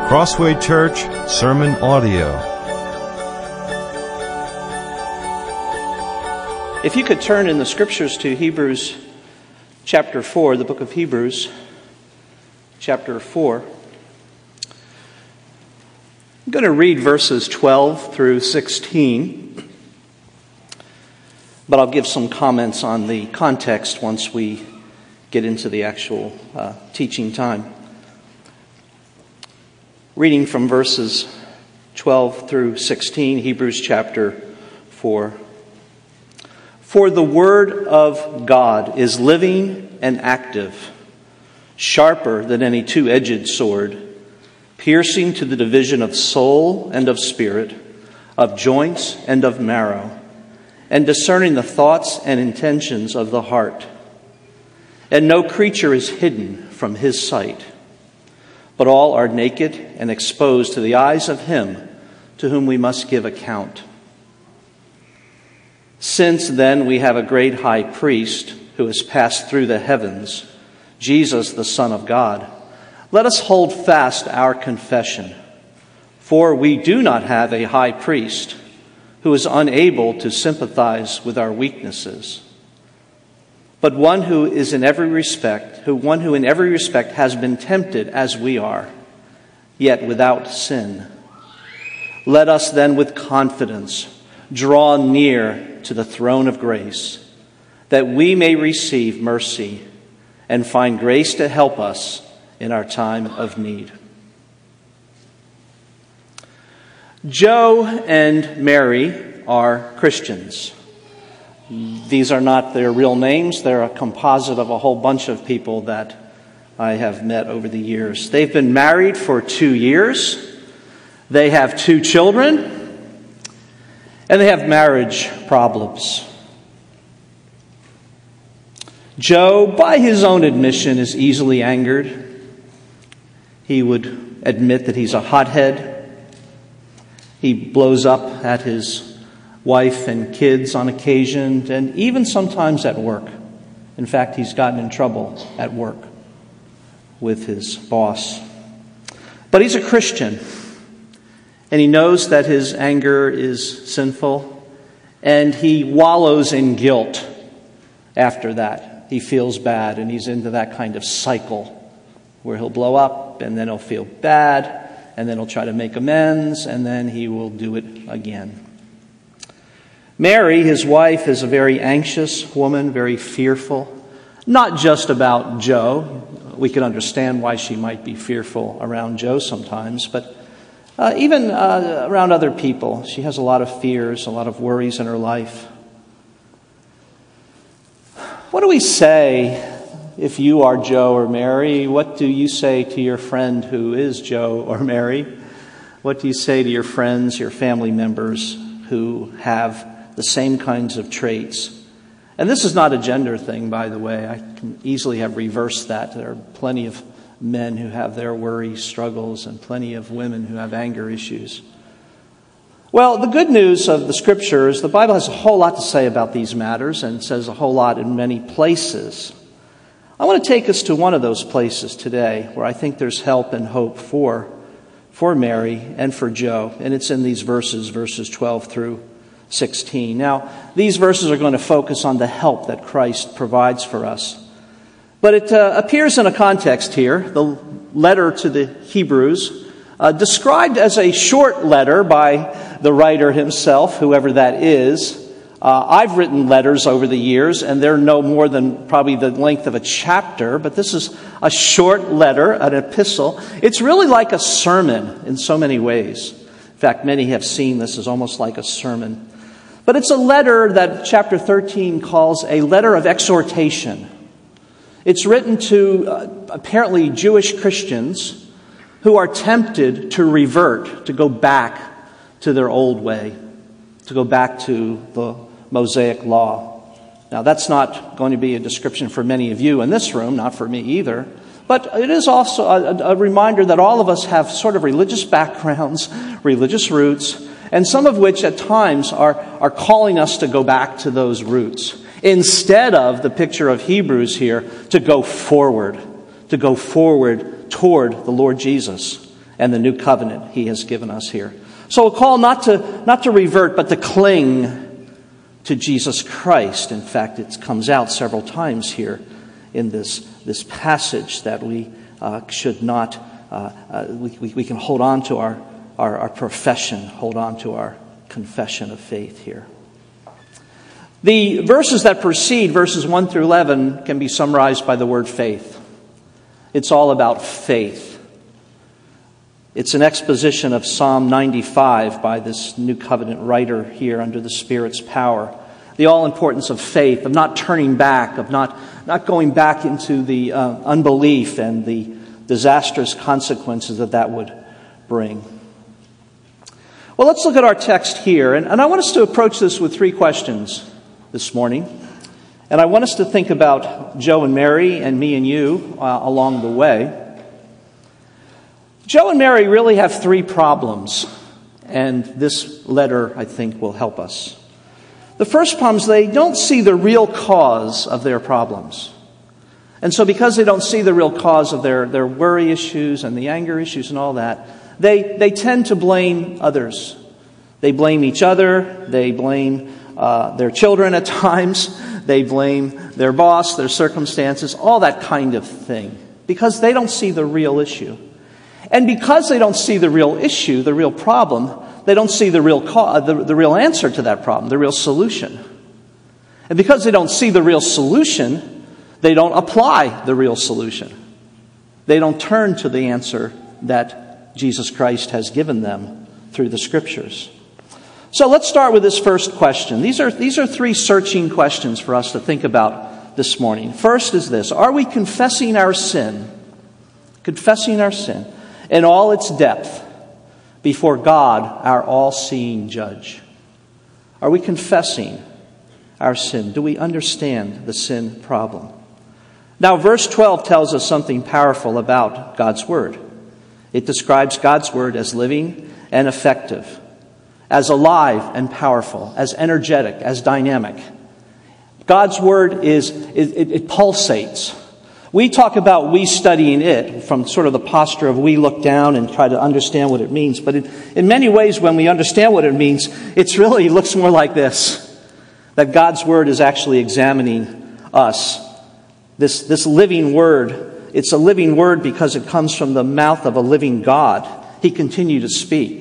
Crossway Church Sermon Audio. If you could turn in the Scriptures to Hebrews chapter 4, the book of Hebrews, chapter 4. I'm going to read verses 12 through 16, but I'll give some comments on the context once we get into the actual teaching time. Reading from verses 12 through 16, Hebrews chapter 4. For the word of God is living and active, sharper than any two-edged sword, piercing to the division of soul and of spirit, of joints and of marrow, and discerning the thoughts and intentions of the heart. And no creature is hidden from his sight, but all are naked and exposed to the eyes of him to whom we must give account. Since then we have a great high priest who has passed through the heavens, Jesus the Son of God, let us hold fast our confession. For we do not have a high priest who is unable to sympathize with our weaknesses, but one who in every respect has been tempted as we are, yet without sin. Let us then with confidence draw near to the throne of grace, that we may receive mercy and find grace to help us in our time of need. Joe and Mary are Christians. These are not their real names. They're a composite of a whole bunch of people that I have met over the years. They've been married for 2 years. They have 2 children. And they have marriage problems. Joe, by his own admission, is easily angered. He would admit that he's a hothead. He blows up at his wife and kids on occasion, and even sometimes at work. In fact, he's gotten in trouble at work with his boss. But he's a Christian, and he knows that his anger is sinful, and he wallows in guilt after that. He feels bad, and he's into that kind of cycle where he'll blow up, and then he'll feel bad, and then he'll try to make amends, and then he will do it again. Mary, his wife, is a very anxious woman, very fearful, not just about Joe. We can understand why she might be fearful around Joe sometimes, but even around other people. She has a lot of fears, a lot of worries in her life. What do we say if you are Joe or Mary? What do you say to your friend who is Joe or Mary? What do you say to your friends, your family members who have the same kinds of traits? And this is not a gender thing, by the way. I can easily have reversed that. There are plenty of men who have their worry struggles and plenty of women who have anger issues. Well, the good news of the Scripture is the Bible has a whole lot to say about these matters and says a whole lot in many places. I want to take us to one of those places today where I think there's help and hope for Mary and for Joe. And it's in these verses 12 through 16. Now, these verses are going to focus on the help that Christ provides for us. But it appears in a context here, the letter to the Hebrews, described as a short letter by the writer himself, whoever that is. I've written letters over the years, and they're no more than probably the length of a chapter, but this is a short letter, an epistle. It's really like a sermon in so many ways. In fact, many have seen this as almost like a sermon. But it's a letter that chapter 13 calls a letter of exhortation. It's written to apparently Jewish Christians who are tempted to revert, to go back to their old way, to go back to the Mosaic law. Now, that's not going to be a description for many of you in this room, not for me either. But it is also a reminder that all of us have sort of religious backgrounds, religious roots, and some of which at times are calling us to go back to those roots, instead of the picture of Hebrews here, to go forward toward the Lord Jesus and the new covenant he has given us here. So a call not to revert, but to cling to Jesus Christ. In fact, it comes out several times here in this passage that we should not, we can hold on to our profession, hold on to our confession of faith here. The verses that precede, verses 1 through 11, can be summarized by the word faith. It's all about faith. It's an exposition of Psalm 95 by this New Covenant writer here under the Spirit's power. The all-importance of faith, of not turning back, of not going back into the unbelief and the disastrous consequences that would bring. Well, let's look at our text here. And I want us to approach this with three questions this morning. And I want us to think about Joe and Mary and me and you along the way. Joe and Mary really have three problems. And this letter, I think, will help us. The first problem is they don't see the real cause of their problems. And so because they don't see the real cause of their worry issues and the anger issues and all that, they tend to blame others. They blame each other. They blame their children at times. They blame their boss, their circumstances, all that kind of thing. Because they don't see the real issue. And because they don't see the real issue, the real problem, they don't see the real answer to that problem, the real solution. And because they don't see the real solution, they don't apply the real solution. They don't turn to the answer that Jesus Christ has given them through the Scriptures. So let's start with this first question. These are three searching questions for us to think about this morning. First is this: are we confessing our sin in all its depth before God, our all-seeing judge? Are we confessing our sin? Do we understand the sin problem? Now, verse 12 tells us something powerful about God's Word. It describes God's Word as living and effective, as alive and powerful, as energetic, as dynamic. God's Word it pulsates. We talk about we studying it from sort of the posture of we look down and try to understand what it means. But in many ways, when we understand what it means, it looks more like this: that God's Word is actually examining us. This living Word, it's a living Word because it comes from the mouth of a living God. He continued to speak.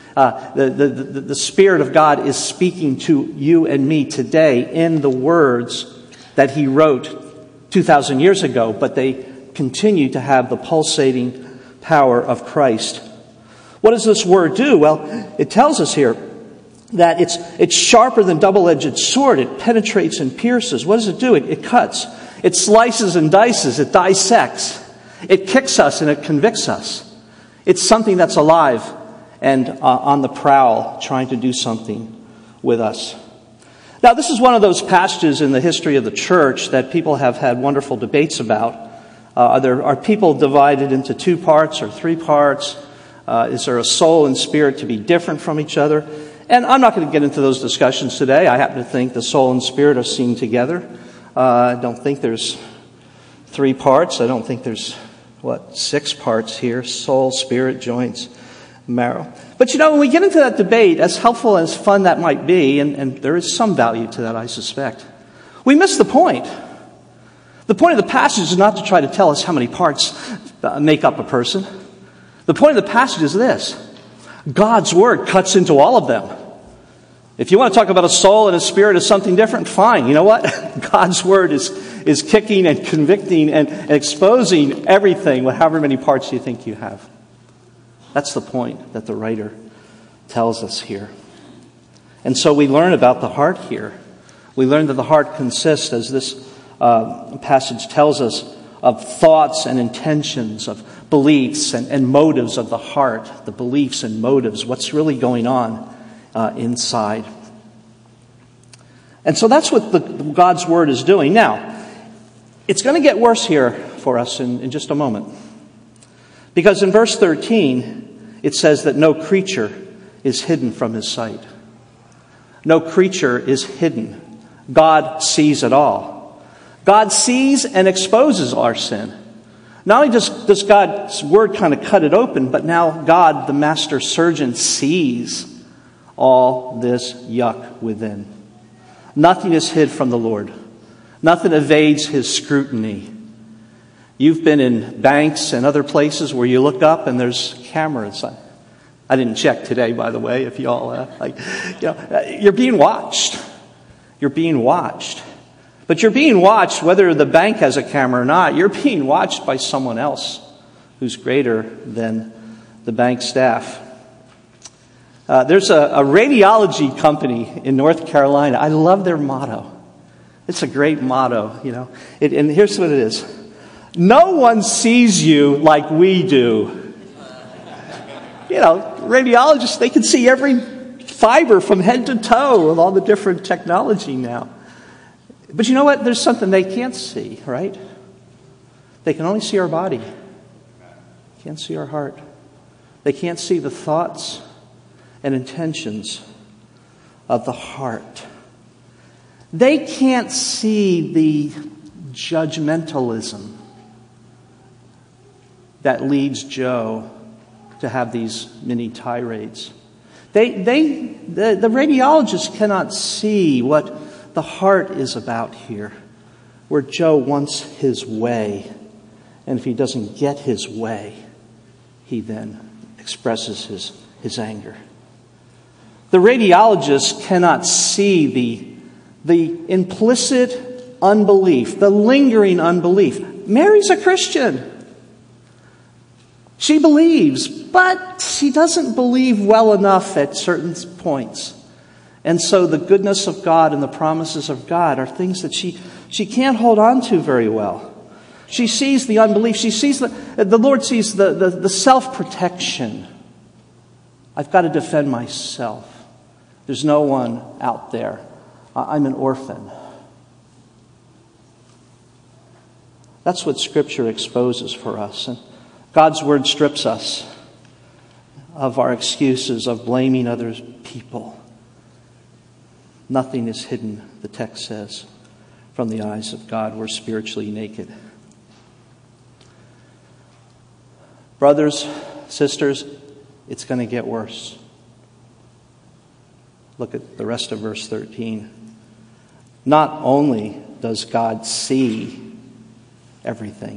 The Spirit of God is speaking to you and me today in the words that He wrote 2,000 years ago, but they continue to have the pulsating power of Christ. What does this Word do? Well, it tells us here that it's sharper than double-edged sword. It penetrates and pierces. What does it do? It cuts. It slices and dices. It dissects. It kicks us and it convicts us. It's something that's alive and on the prowl, trying to do something with us. Now, this is one of those passages in the history of the church that people have had wonderful debates about. Are people divided into two parts or three parts? Is there a soul and spirit to be different from each other? And I'm not going to get into those discussions today. I happen to think the soul and spirit are seen together. I don't think there's three parts. I don't think there's, 6 parts here: soul, spirit, joints, marrow. But when we get into that debate, as helpful and as fun that might be, and there is some value to that, I suspect, we miss the point. The point of the passage is not to try to tell us how many parts make up a person. The point of the passage is this: God's Word cuts into all of them. If you want to talk about a soul and a spirit as something different, fine. You know what? God's Word is kicking and convicting and exposing everything, however many parts you think you have. That's the point that the writer tells us here. And so we learn about the heart here. We learn that the heart consists, as this passage tells us, of thoughts and intentions, of beliefs and motives of the heart, the beliefs and motives, what's really going on inside. And so that's what God's Word is doing. Now, it's going to get worse here for us in just a moment. Because in verse 13, it says that no creature is hidden from His sight. No creature is hidden. God sees it all. God sees and exposes our sin. Not only does God's word kind of cut it open, but now God, the master surgeon, sees all this yuck within. Nothing is hid from the Lord. Nothing evades his scrutiny. You've been in banks and other places where you look up and there's cameras. I didn't check today, by the way, if y'all, you're being watched. You're being watched. But you're being watched whether the bank has a camera or not. You're being watched by someone else who's greater than the bank staff. There's a radiology company in North Carolina. I love their motto. It's a great motto, and here's what it is. No one sees you like we do. Radiologists, they can see every fiber from head to toe with all the different technology now. But you know what? There's something they can't see, right? They can only see our body. They can't see our heart. They can't see the thoughts and intentions of the heart. They can't see the judgmentalism that leads Joe to have these mini tirades. The radiologists cannot see what the heart is about here, where Joe wants his way. And if he doesn't get his way, he then expresses his anger. The radiologists cannot see the implicit unbelief, the lingering unbelief. Mary's a Christian. She believes, but she doesn't believe well enough at certain points. And so the goodness of God and the promises of God are things that she can't hold on to very well. She sees the unbelief. She sees the Lord sees the self-protection. I've got to defend myself. There's no one out there. I'm an orphan. That's what Scripture exposes for us. And God's Word strips us of our excuses of blaming other people. Nothing is hidden, the text says, from the eyes of God. We're spiritually naked. Brothers, sisters, it's going to get worse. Look at the rest of verse 13. Not only does God see everything,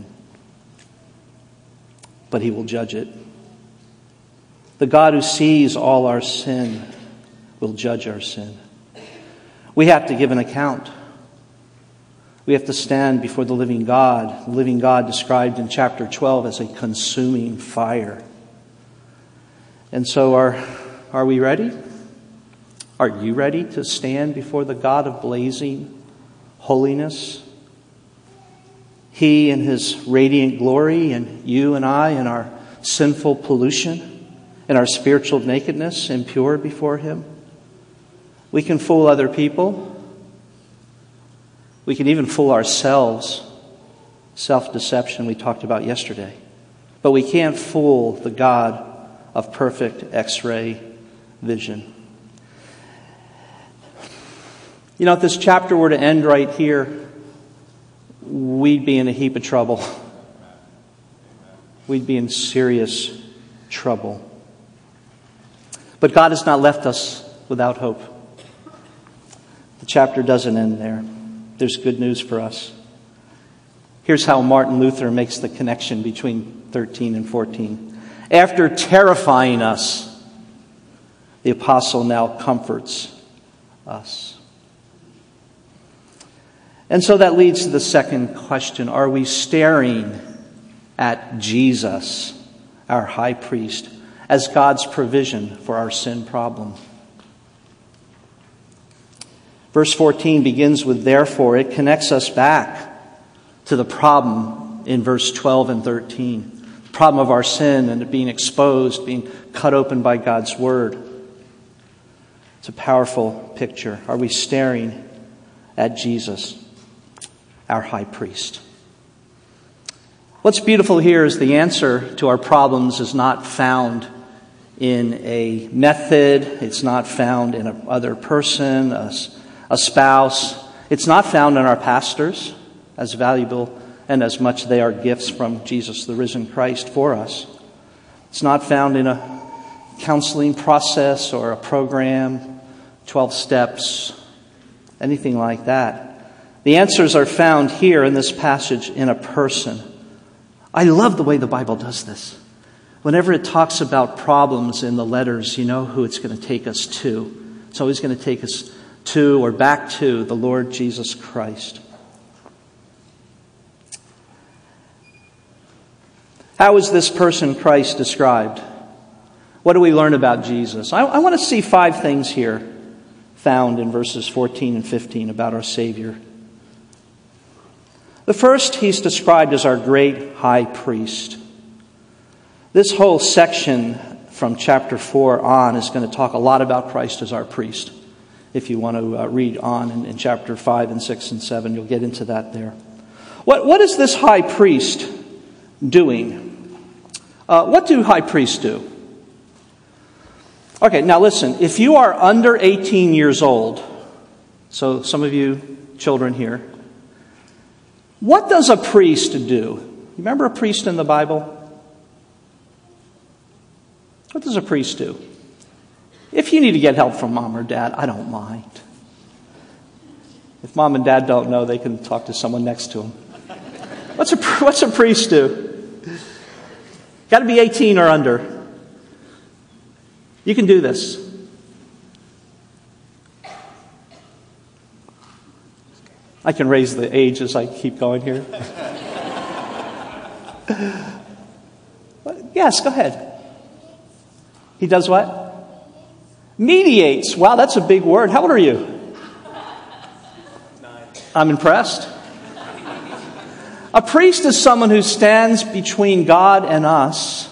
but he will judge it. The God who sees all our sin will judge our sin. We have to give an account. We have to stand before the living God described in chapter 12 as a consuming fire. And so are we ready? Are you ready to stand before the God of blazing holiness? He in his radiant glory, and you and I in our sinful pollution, in our spiritual nakedness, impure before him. We can fool other people. We can even fool ourselves. Self-deception we talked about yesterday. But we can't fool the God of perfect X-ray vision. If this chapter were to end right here, we'd be in a heap of trouble. We'd be in serious trouble. But God has not left us without hope. The chapter doesn't end there. There's good news for us. Here's how Martin Luther makes the connection between 13 and 14. After terrifying us, the apostle now comforts us. And so that leads to the second question. Are we staring at Jesus, our high priest, as God's provision for our sin problem? Verse 14 begins with therefore. It connects us back to the problem in verse 12 and 13. The problem of our sin and it being exposed, being cut open by God's word. It's a powerful picture. Are we staring at Jesus, our high priest? What's beautiful here is the answer to our problems is not found in a method. It's not found in another person, a spouse. It's not found in our pastors, as valuable and as much they are gifts from Jesus, the risen Christ, for us. It's not found in a counseling process or a program, 12 steps, anything like that. The answers are found here in this passage in a person. I love the way the Bible does this. Whenever it talks about problems in the letters, you know who it's going to take us to. It's always going to take us to or back to the Lord Jesus Christ. How is this person Christ described? What do we learn about Jesus? I want to see 5 things here found in verses 14 and 15 about our Savior. The first, he's described as our great high priest. This whole section from chapter 4 on is going to talk a lot about Christ as our priest. If you want to read on in chapter 5 and 6 and 7, you'll get into that there. What is this high priest doing? What do high priests do? Okay, now listen. If you are under 18 years old, so some of you children here, what does a priest do? You remember a priest in the Bible? What does a priest do? If you need to get help from mom or dad, I don't mind. If mom and dad don't know, they can talk to someone next to them. What's a priest do? Got to be 18 or under. You can do this. I can raise the age as I keep going here. Yes, go ahead. He does what? Mediates. Wow, that's a big word. How old are you? 9. I'm impressed. A priest is someone who stands between God and us.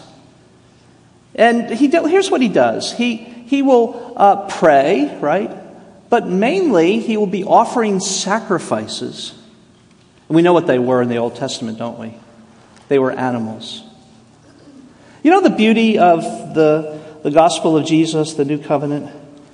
And here's what he does. He will pray, right? But mainly, he will be offering sacrifices. And we know what they were in the Old Testament, don't we? They were animals. You know the beauty of the gospel of Jesus, the new covenant,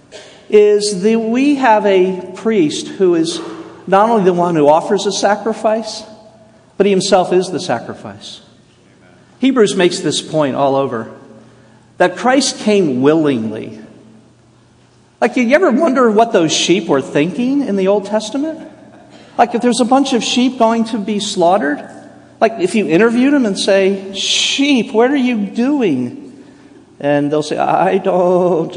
is that we have a priest who is not only the one who offers a sacrifice, but he himself is the sacrifice. Hebrews makes this point all over, that Christ came willingly. Like, you ever wonder what those sheep were thinking in the Old Testament? Like, if there's a bunch of sheep going to be slaughtered, like if you interviewed them and say, "Sheep, what are you doing?" And they'll say, "I don't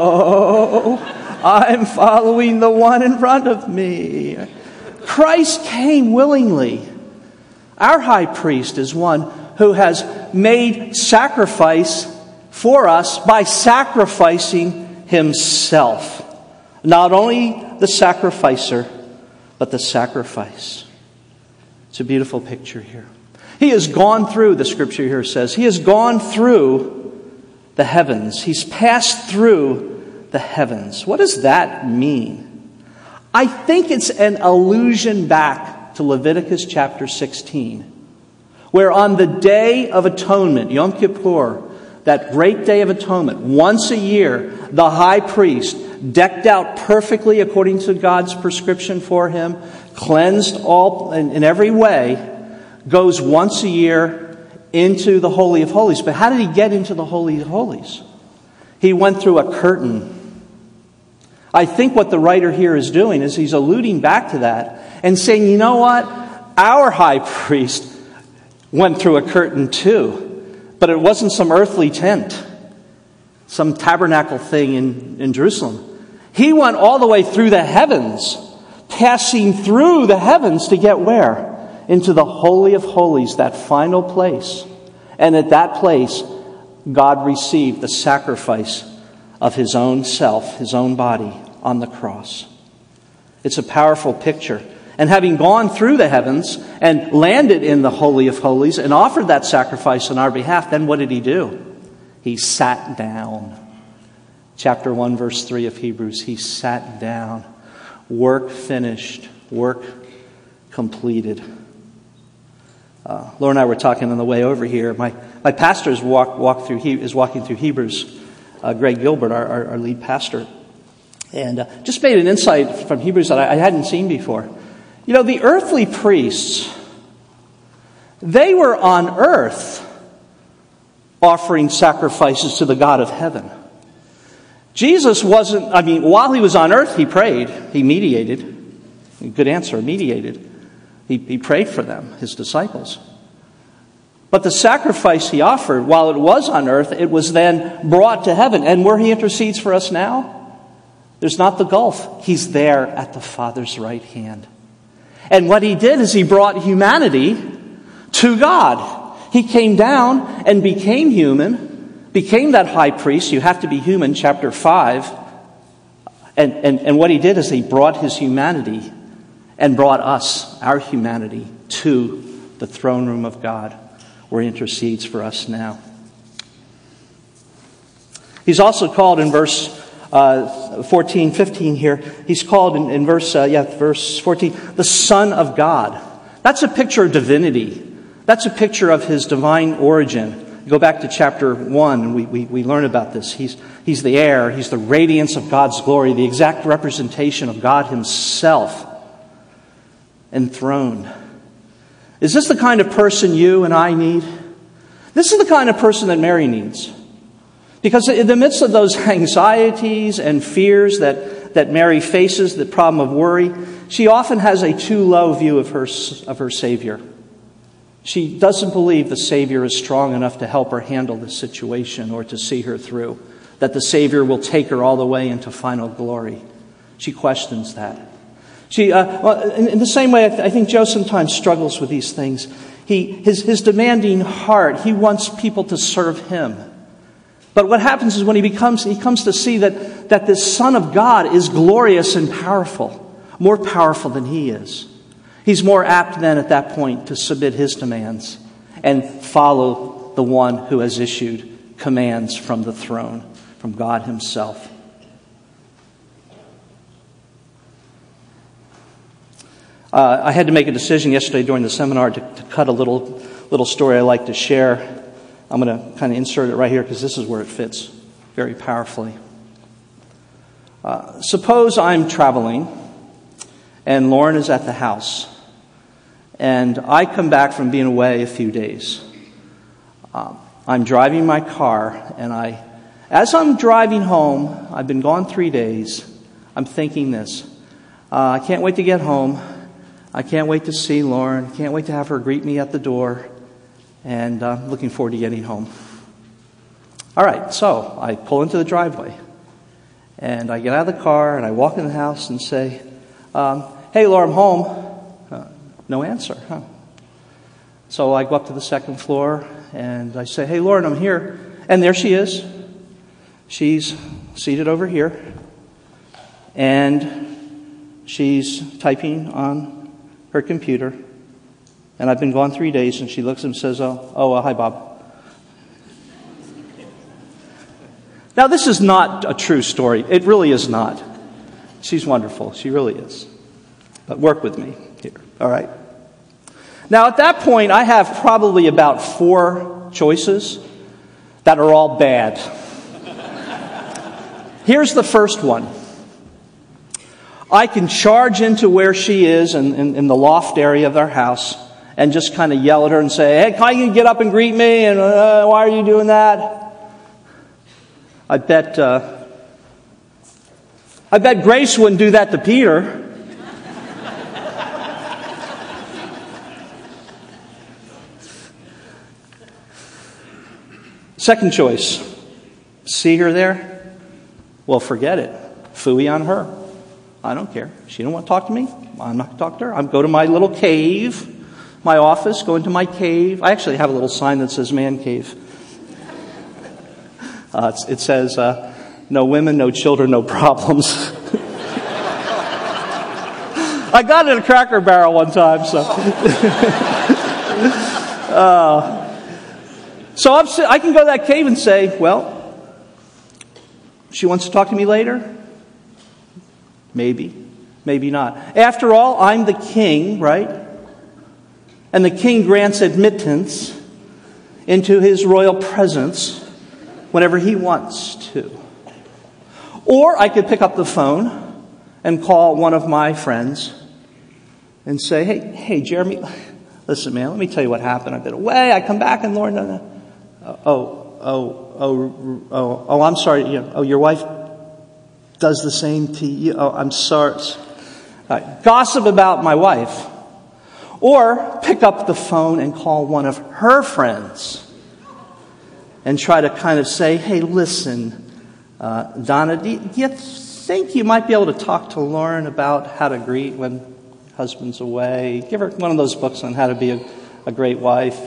know. I'm following the one in front of me." Christ came willingly. Our high priest is one who has made sacrifice for us by sacrificing himself. Not only the sacrificer, but the sacrifice. It's a beautiful picture here. He has gone through, the scripture here says, he has gone through the heavens. He's passed through the heavens. What does that mean? I think it's an allusion back to Leviticus chapter 16, where on the Day of Atonement, Yom Kippur, that great Day of Atonement, once a year, the high priest, decked out perfectly according to God's prescription for him, cleansed all in every way, goes once a year into the Holy of Holies. But how did he get into the Holy of Holies? He went through a curtain. I think what the writer here is doing is he's alluding back to that and saying, you know what? Our high priest went through a curtain too. But it wasn't some earthly tent, some tabernacle thing in Jerusalem. He went all the way through the heavens, passing through the heavens to get where? Into the Holy of Holies, that final place. And at that place, God received the sacrifice of his own self, his own body on the cross. It's a powerful picture. And having gone through the heavens and landed in the Holy of Holies and offered that sacrifice on our behalf, then what did he do? He sat down. Chapter 1, verse 3 of Hebrews, he sat down. Work finished. Work completed. Laura and I were talking on the way over here. My pastor is walking through Hebrews. Greg Gilbert, our lead pastor. And just made an insight from Hebrews that I hadn't seen before. You know, the earthly priests They were on earth offering sacrifices to the God of heaven. Jesus wasn't, while he was on earth, he prayed. He mediated. Good answer, mediated. He prayed for them, his disciples. But the sacrifice he offered, while it was on earth, it was then brought to heaven. And where he intercedes for us now, there's not the gulf. He's there at the Father's right hand. And what he did is he brought humanity to God. He came down and became human, became that high priest. You have to be human, chapter 5. And what he did is he brought his humanity and brought us, our humanity, to the throne room of God, where he intercedes for us now. He's also called in verse 14, 15 here, he's called in verse 14, the Son of God. That's a picture of divinity. That's a picture of his divine origin. Go back to chapter 1, and we learn about this. He's the heir. He's the radiance of God's glory, the exact representation of God himself, enthroned. Is this the kind of person you and I need? This is the kind of person that Mary needs. Because in the midst of those anxieties and fears that Mary faces, the problem of worry, she often has a too low view of her Savior. She doesn't believe the Savior is strong enough to help her handle the situation or to see her through, that the Savior will take her all the way into final glory. She questions that. In the same way, I think Joe sometimes struggles with these things. His demanding heart, he wants people to serve him. But what happens is when he comes to see that this Son of God is glorious and powerful, more powerful than he is. He's more apt then at that point to submit his demands and follow the one who has issued commands from the throne, from God himself. I had to make a decision yesterday during the seminar to cut a little story I like to share. I'm going to kind of insert it right here because this is where it fits very powerfully. Suppose I'm traveling and Lauren is at the house and I come back from being away a few days. I'm driving my car and as I'm driving home, I've been gone 3 days, I'm thinking this. I can't wait to get home. I can't wait to see Lauren. Can't wait to have her greet me at the door. And looking forward to getting home. All right, so I pull into the driveway. And I get out of the car and I walk in the house and say, hey, Laura, I'm home. No answer, huh? So I go up to the second floor and I say, hey, Lauren, I'm here. And there she is. She's seated over here. And she's typing on her computer, and I've been gone 3 days, and she looks and says, hi, Bob. Now, this is not a true story. It really is not. She's wonderful. She really is. But work with me here, all right? Now, at that point, I have probably about 4 choices that are all bad. Here's the first one. I can charge into where she is in the loft area of our house and just kind of yell at her and say, hey, can you get up and greet me? And why are you doing that? I bet Grace wouldn't do that to Peter. Second choice. See her there? Well, forget it. Phooey on her. I don't care. She don't want to talk to me. I'm not going to talk to her. I go to my little cave, my office, go into my cave. I actually have a little sign that says man cave. It says, no women, no children, no problems. I got it at a Cracker Barrel one time, so. So I can go to that cave and say, well, she wants to talk to me later? Maybe, maybe not. After all, I'm the king, right? And the king grants admittance into his royal presence whenever he wants to. Or I could pick up the phone and call one of my friends and say, hey, Jeremy, Listen, man, let me tell you what happened. I've been away. I come back and Lord, no. I'm sorry. Your wife does the same to you. Oh, I'm sorry. Gossip about my wife. Or pick up the phone and call one of her friends and try to kind of say, hey, listen, Donna, do you think you might be able to talk to Lauren about how to greet when husband's away? Give her one of those books on how to be a great wife,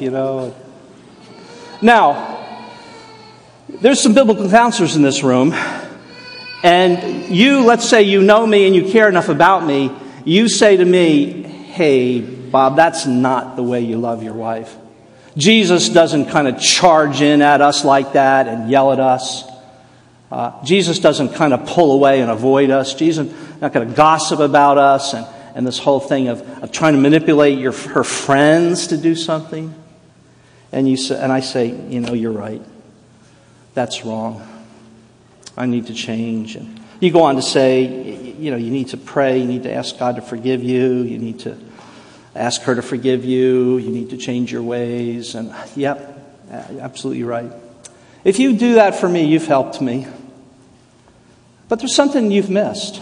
Now, there's some biblical counselors in this room, and let's say you know me and you care enough about me, you say to me, hey, Bob, that's not the way you love your wife. Jesus doesn't kind of charge in at us like that and yell at us. Jesus doesn't kind of pull away and avoid us. Jesus is not going to gossip about us and this whole thing of trying to manipulate her friends to do something. And I say, you're right. That's wrong. I need to change. And you go on to say, you need to pray. You need to ask God to forgive you. You need to ask her to forgive you. You need to change your ways. And yep, absolutely right. If you do that for me, you've helped me. But there's something you've missed.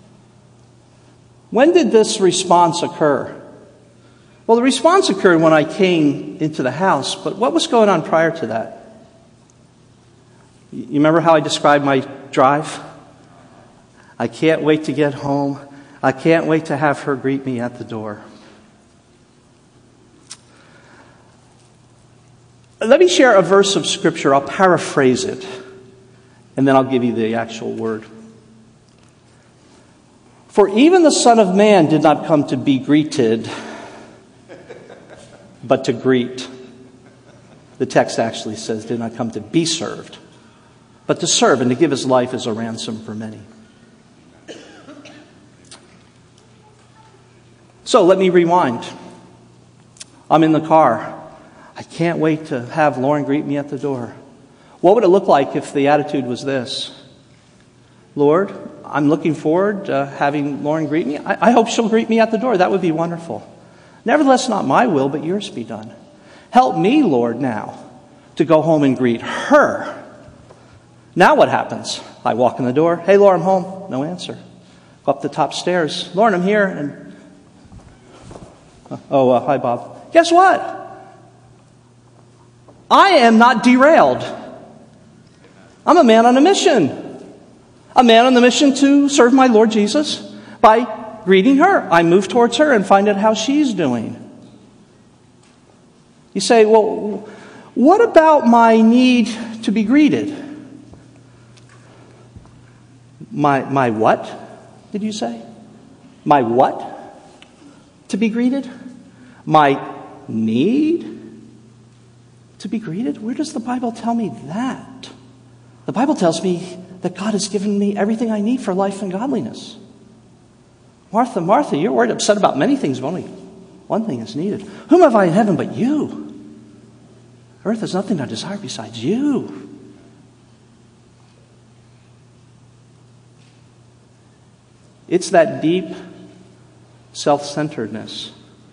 When did this response occur? Well, the response occurred when I came into the house, but what was going on prior to that? You remember how I described my drive? I can't wait to get home. I can't wait to have her greet me at the door. Let me share a verse of Scripture. I'll paraphrase it, and then I'll give you the actual word. For even the Son of Man did not come to be greeted, but to greet. The text actually says, did not come to be served, but to serve and to give his life as a ransom for many. So let me rewind. I'm in the car. I can't wait to have Lauren greet me at the door. What would it look like if the attitude was this? Lord, I'm looking forward to having Lauren greet me. I hope she'll greet me at the door. That would be wonderful. Nevertheless, not my will, but yours be done. Help me, Lord, now to go home and greet her. Now what happens? I walk in the door. Hey, Lauren, I'm home. No answer. Go up the top stairs. Lauren, I'm here. And hi, Bob. Guess what? I am not derailed. I'm a man on a mission. A man on the mission to serve my Lord Jesus by greeting her. I move towards her and find out how she's doing. You say, well, what about my need to be greeted? My what, did you say? My what? To be greeted? My need to be greeted? Where does the Bible tell me that? The Bible tells me that God has given me everything I need for life and godliness. Martha, Martha, you're worried, upset about many things, but only one thing is needed. Whom have I in heaven but you? Earth has nothing I desire besides you. It's that deep self-centeredness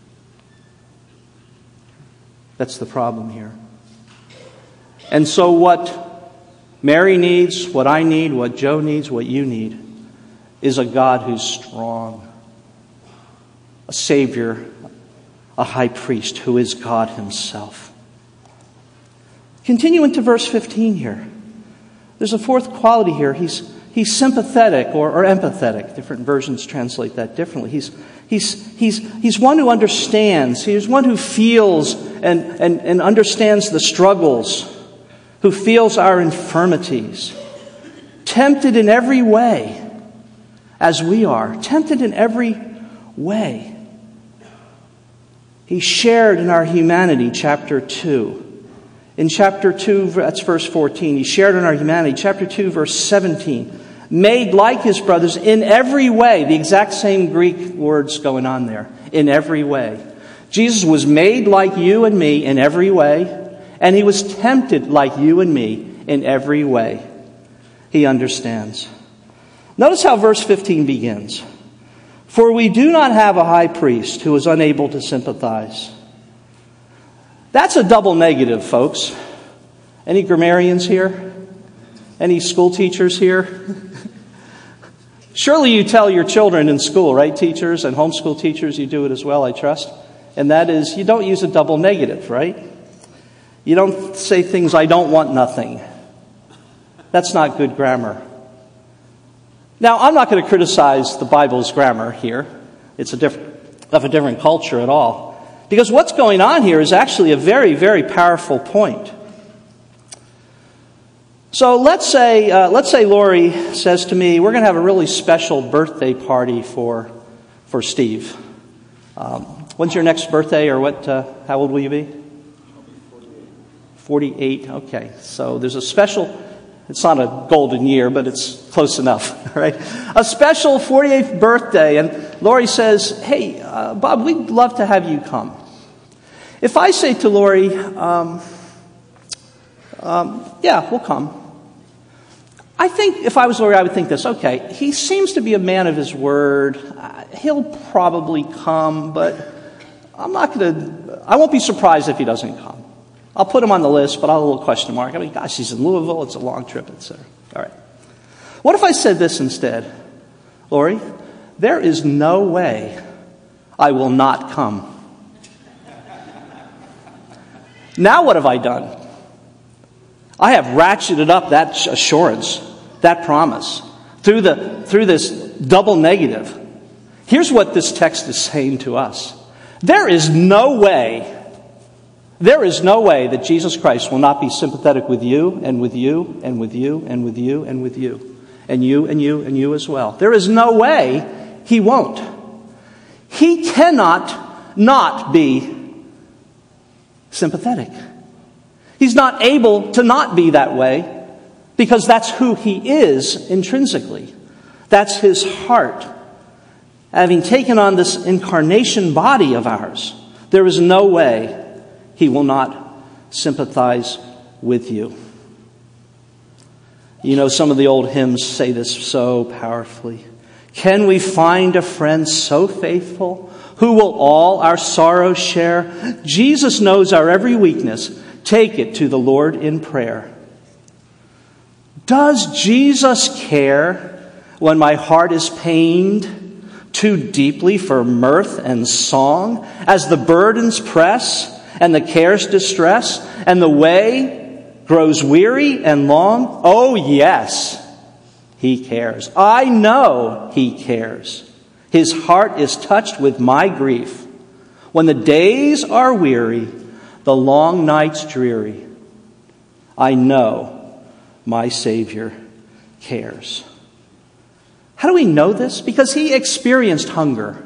that's the problem here. And so what Mary needs, what I need, what Joe needs, what you need, is a God who's strong, a Savior, a high priest who is God himself. Continue into verse 15 here. There's a fourth quality here. He's sympathetic or empathetic. Different versions translate that differently. He's one who understands. He's one who feels and understands the struggles, who feels our infirmities, tempted in every way as we are, tempted in every way. He shared in our humanity, chapter 2. In chapter 2, that's verse 14, he shared in our humanity. Chapter 2, verse 17, made like his brothers in every way. The exact same Greek words going on there. In every way. Jesus was made like you and me in every way. And he was tempted like you and me in every way. He understands. Notice how verse 15 begins. For we do not have a high priest who is unable to sympathize That's a double negative, folks. Any grammarians here? Any school teachers here? Surely you tell your children in school, right, teachers and homeschool teachers, you do it as well, I trust. And that is, you don't use a double negative, right? You don't say things, I don't want nothing. That's not good grammar. Now, I'm not going to criticize the Bible's grammar here. It's of a different culture at all. Because what's going on here is actually a very, very powerful point. So let's say Lori says to me, we're going to have a really special birthday party for Steve. When's your next birthday, or what? How old will you be? 48. Okay, so there's a special. It's not a golden year, but it's close enough, right? A special 48th birthday, and Lori says, "Hey, Bob, we'd love to have you come." If I say to Lori, "Yeah, we'll come," I think if I was Lori, I would think this. Okay, he seems to be a man of his word. He'll probably come, but I won't be surprised if he doesn't come. I'll put him on the list, but I'll have a little question mark. I mean, gosh, he's in Louisville. It's a long trip, etc. All right. What if I said this instead? Lori, there is no way I will not come. Now what have I done? I have ratcheted up that assurance, that promise, through this double negative. Here's what this text is saying to us. There is no way that Jesus Christ will not be sympathetic with you, and with you, and with you, and with you, and with you, and you, and you, and you as well. There is no way he won't. He cannot not be sympathetic. He's not able to not be that way, because that's who he is intrinsically. That's his heart. Having taken on this incarnation body of ours, there is no way he will not sympathize with you. You know, some of the old hymns say this so powerfully. Can we find a friend so faithful who will all our sorrows share? Jesus knows our every weakness. Take it to the Lord in prayer. Does Jesus care when my heart is pained too deeply for mirth and song, as the burdens press and the cares distress and the way grows weary and long? Oh yes, he cares. I know he cares. His heart is touched with my grief. When the days are weary, the long nights dreary, I know my Savior cares. How do we know this? Because he experienced hunger.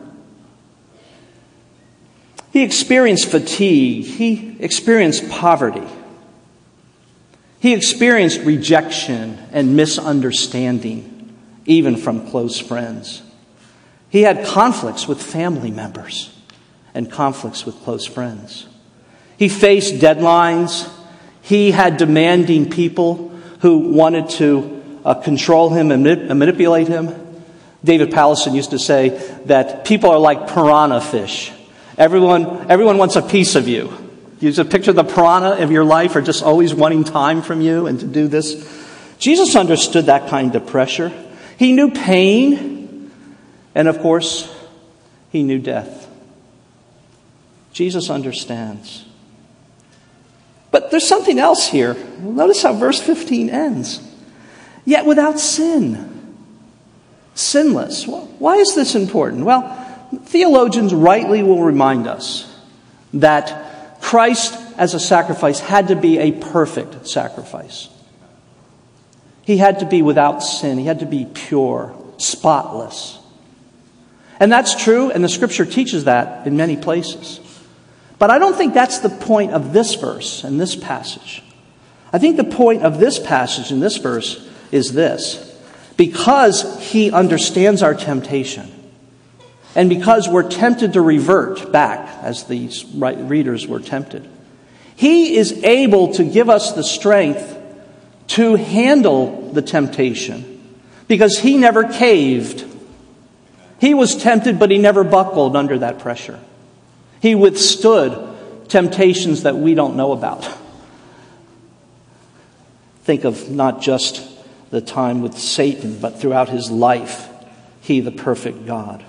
He experienced fatigue. He experienced poverty. He experienced rejection and misunderstanding, even from close friends. He had conflicts with family members and conflicts with close friends. He faced deadlines. He had demanding people who wanted to control him and manipulate him. David Pallison used to say that people are like piranha fish. Everyone wants a piece of you. You just picture the piranha of your life are just always wanting time from you and to do this. Jesus understood that kind of pressure. He knew pain. And of course, he knew death. Jesus understands. But there's something else here. Notice how verse 15 ends. Yet without sin. Sinless. Why is this important? Well, theologians rightly will remind us that Christ as a sacrifice had to be a perfect sacrifice. He had to be without sin. He had to be pure, spotless. And that's true, and the Scripture teaches that in many places. But I don't think that's the point of this verse and this passage. I think the point of this passage and this verse is this. Because he understands our temptation, and because we're tempted to revert back, as these readers were tempted, he is able to give us the strength to handle the temptation, because he never caved. He was tempted, but he never buckled under that pressure. He withstood temptations that we don't know about. Think of not just the time with Satan, but throughout his life, he, the perfect God.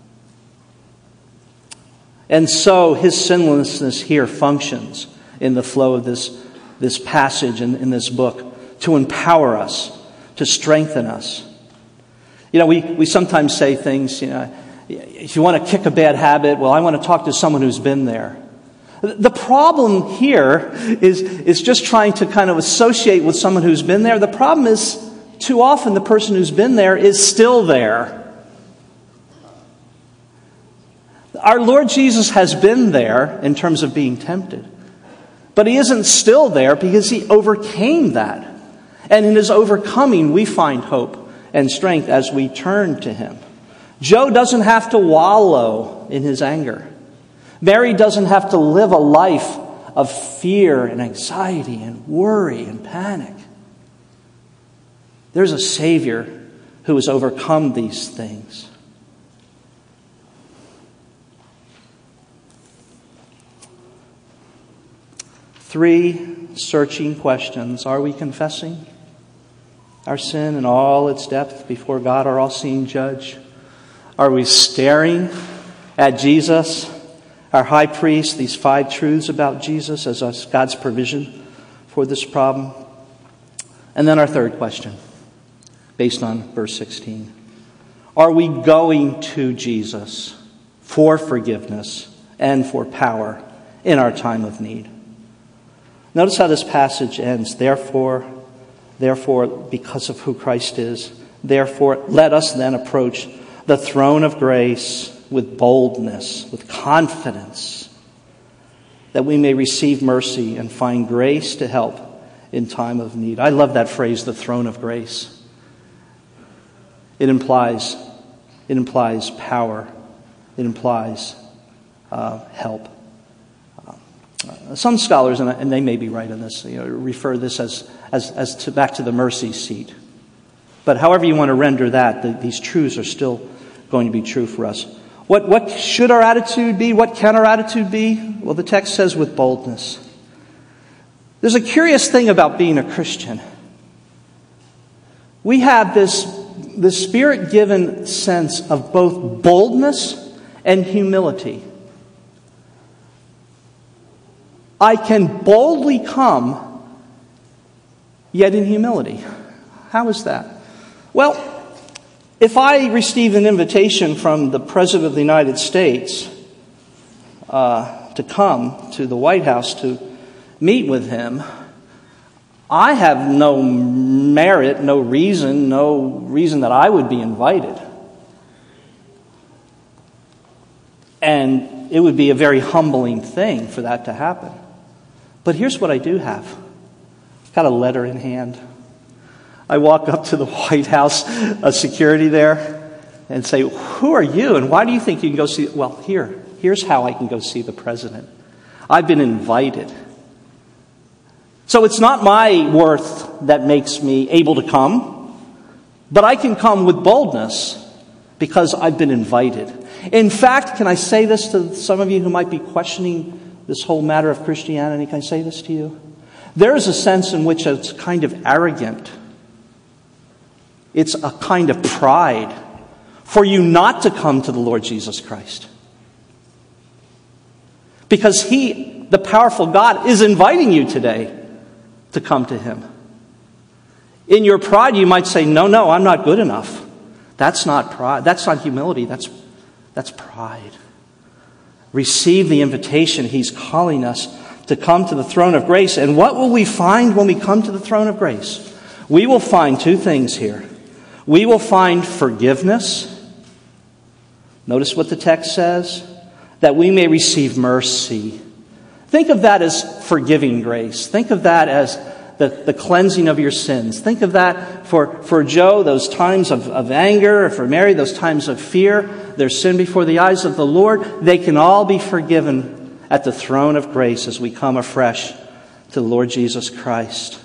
And so his sinlessness here functions in the flow of this passage in this book to empower us, to strengthen us. We sometimes say things, if you want to kick a bad habit, well, I want to talk to someone who's been there. The problem here is just trying to kind of associate with someone who's been there. The problem is, too often the person who's been there is still there. Our Lord Jesus has been there in terms of being tempted. But he isn't still there because he overcame that. And in his overcoming, we find hope and strength as we turn to him. Joe doesn't have to wallow in his anger. Mary doesn't have to live a life of fear and anxiety and worry and panic. There's a Savior who has overcome these things. Three searching questions. Are we confessing our sin in all its depth before God, our all-seeing judge? Are we staring at Jesus, our high priest, these 5 truths about Jesus as God's provision for this problem? And then our third question, based on verse 16. Are we going to Jesus for forgiveness and for power in our time of need? Notice how this passage ends. Therefore, because of who Christ is, therefore, let us then approach the throne of grace with boldness, with confidence, that we may receive mercy and find grace to help in time of need. I love that phrase, the throne of grace. It implies power. It implies help. Some scholars, and they may be right on this, refer this as back to the mercy seat. But however you want to render that, these truths are still going to be true for us. What should our attitude be? What can our attitude be? Well, the text says with boldness. There's a curious thing about being a Christian. We have this Spirit-given sense of both boldness and humility. I can boldly come, yet in humility. How is that? Well, if I received an invitation from the President of the United States to come to the White House to meet with him, I have no merit, no reason that I would be invited. And it would be a very humbling thing for that to happen. But here's what I do have. I've got a letter in hand. I walk up to the White House security there and say, who are you and why do you think you can go see? Well, here's how I can go see the president. I've been invited. So it's not my worth that makes me able to come, but I can come with boldness because I've been invited. In fact, can I say this to some of you who might be questioning this whole matter of Christianity? Can I say this to you? There is a sense in which it's kind of arrogant. It's a kind of pride for you not to come to the Lord Jesus Christ. Because He, the powerful God, is inviting you today to come to Him. In your pride, you might say, no, I'm not good enough. That's not pride. That's not humility. That's pride. Receive the invitation. He's calling us to come to the throne of grace. And what will we find when we come to the throne of grace? We will find 2 things here. We will find forgiveness. Notice what the text says. That we may receive mercy. Think of that as forgiving grace. Think of that as the cleansing of your sins. Think of that for Joe, those times of anger, or for Mary, those times of fear, their sin before the eyes of the Lord. They can all be forgiven at the throne of grace as we come afresh to the Lord Jesus Christ.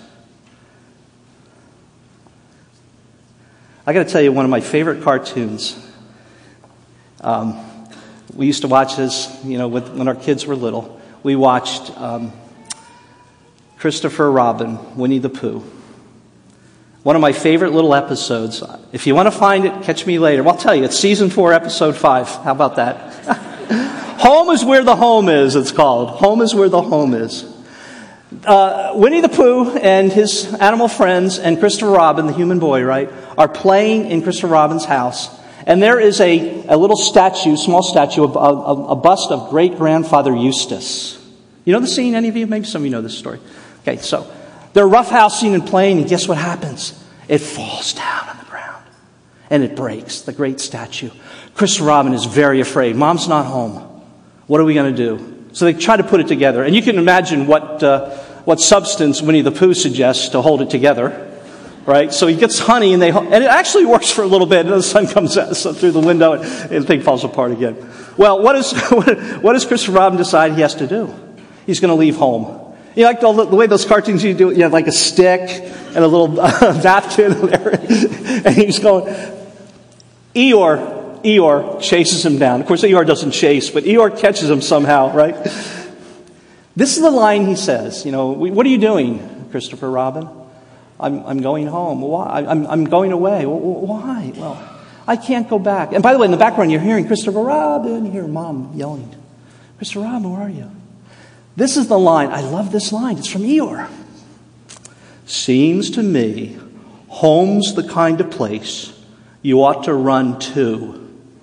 I got to tell you, one of my favorite cartoons. We used to watch this, when our kids were little. we watched Christopher Robin, Winnie the Pooh. One of my favorite little episodes. If you want to find it, catch me later. Well, I'll tell you, it's season 4, episode 5. How about that? Home is where the home is, it's called. Home is where the home is. Winnie the Pooh and his animal friends and Christopher Robin, the human boy, right, are playing in Christopher Robin's house. And there is a little statue, small statue, a bust of great-grandfather Eustace. You know the scene, any of you? Maybe some of you know this story. Okay, so they're roughhousing and playing, and guess what happens? It falls down on the ground, and it breaks, the great statue. Christopher Robin is very afraid. Mom's not home. What are we going to do? So they try to put it together. And you can imagine what substance Winnie the Pooh suggests to hold it together. Right? So he gets honey, and it actually works for a little bit. And the sun comes out through the window, and the thing falls apart again. Well, what does Christopher Robin decide he has to do? He's going to leave home. You know, like the way those cartoons you do, you have like a stick and a little napkin there. And he's going. Eeyore chases him down. Of course, Eeyore doesn't chase, but Eeyore catches him somehow, right? This is the line he says. You know, what are you doing, Christopher Robin? I'm going home. Why? I'm going away. Why? Well, I can't go back. And by the way, in the background, you're hearing Christopher Robin. You hear Mom yelling, Christopher Robin, where are you? This is the line. I love this line. It's from Eeyore. Seems to me, home's the kind of place you ought to run to.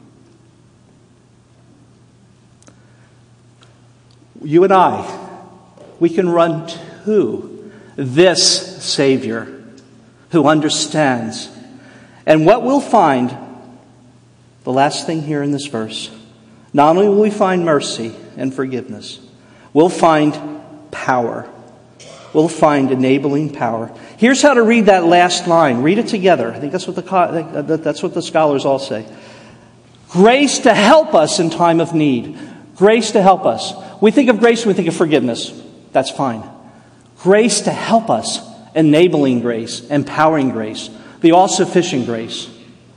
You and I, we can run to this Savior who understands. And what we'll find, the last thing here in this verse, not only will we find mercy and forgiveness, we'll find power. We'll find enabling power. Here's how to read that last line. Read it together. I think that's what the scholars all say. Grace to help us in time of need. Grace to help us. We think of grace, we think of forgiveness. That's fine. Grace to help us. Enabling grace. Empowering grace. The all-sufficient grace.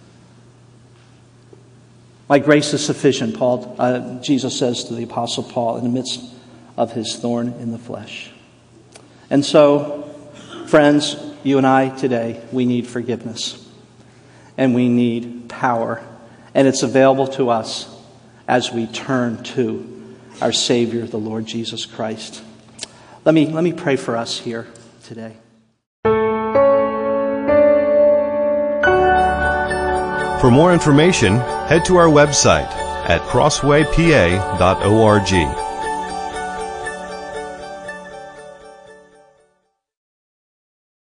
My grace is sufficient, Jesus says to the Apostle Paul in the midst of his thorn in the flesh. And so, friends, you and I today, we need forgiveness. And we need power. And it's available to us as we turn to our Savior, the Lord Jesus Christ. Let me pray for us here today. For more information, head to our website at crosswaypa.org.